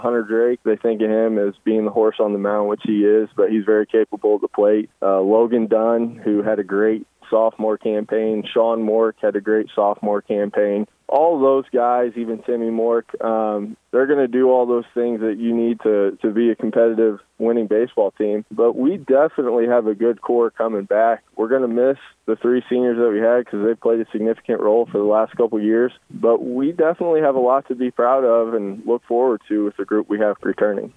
Hunter Drake, they think of him as being the horse on the mound, which he is, but he's very capable of the plate. Logan Dunn, who had a great sophomore campaign. Sean Mork had a great sophomore campaign. All of those guys, even Timmy Mork, they're going to do all those things that you need to be a competitive winning baseball team. But we definitely have a good core coming back. We're going to miss the three seniors that we had because they played a significant role for the last couple of years. But we definitely have a lot to be proud of and look forward to with the group we have returning.